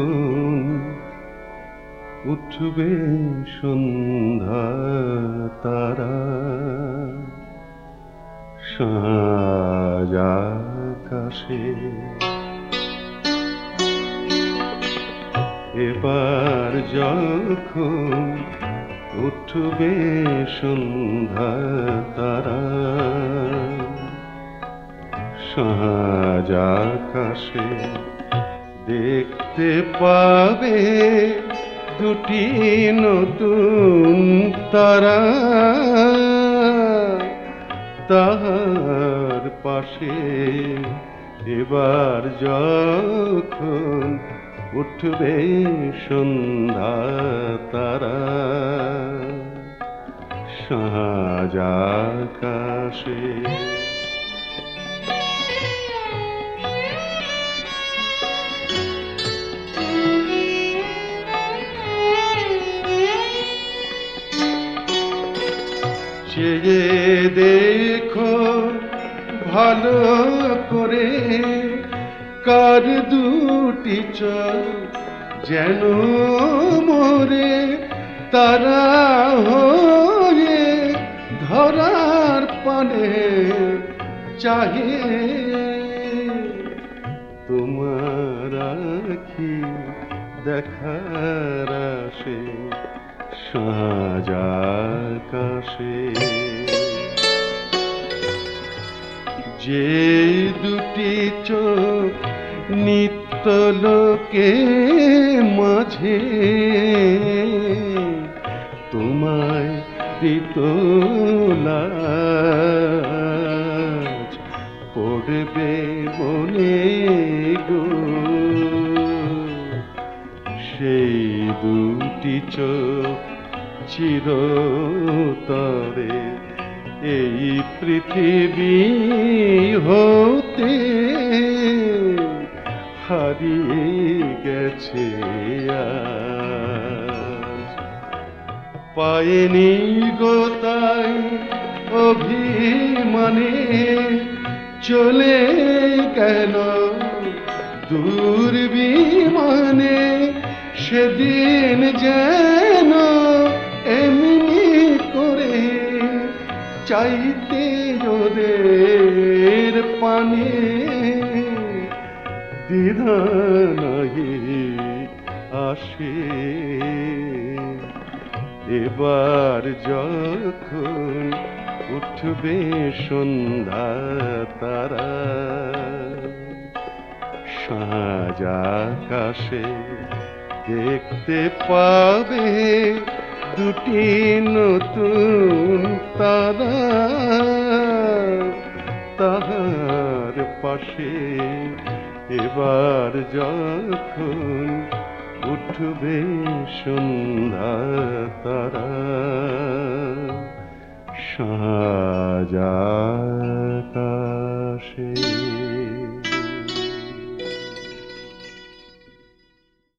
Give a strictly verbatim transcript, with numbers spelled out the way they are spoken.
যখন উঠবে সন্ধ্যা তারা, সাঁঝ আকাশে এবার যখন উঠবে সন্ধ্যা তারা, সাঁঝ আকাশে দেখতে পাবে দুটি নতুন তারা, তাহার পাশে এবার যখন উঠবে সন্ধ্যা তারা, সাঁঝ আকাশে। চেয়ে দেখো ভালো করে কার দুটি চোখ যেন মোরে তারা হয়ে ধরার পানে চাহে, তোমার আখি দেখার আসে সাঁঝ আকাশে। যে দুটি চোখ নিত্য লোকে মাঝে তোমায় দিত লাজ, পড়বে মনে গো সেই দুটি চোখ চিরতরে এই পৃথিবী হতে হারিয়ে গেছে আজ। পায়নি গো তাই অভিমানে চলে গেল দূর বিমানে, সেদিন যেন এমনি করে চাইতে ওদের পানে দ্বিধা নাহি আসে, এবার যখন উঠবে সন্ধ্যা তারা, সাঁঝ আকাশে দেখতে পাবে দুটি নতুন তারা, তাহার পাশে এবার যখন উঠবে সন্ধ্যা তারা, সাঁঝ আকাশে।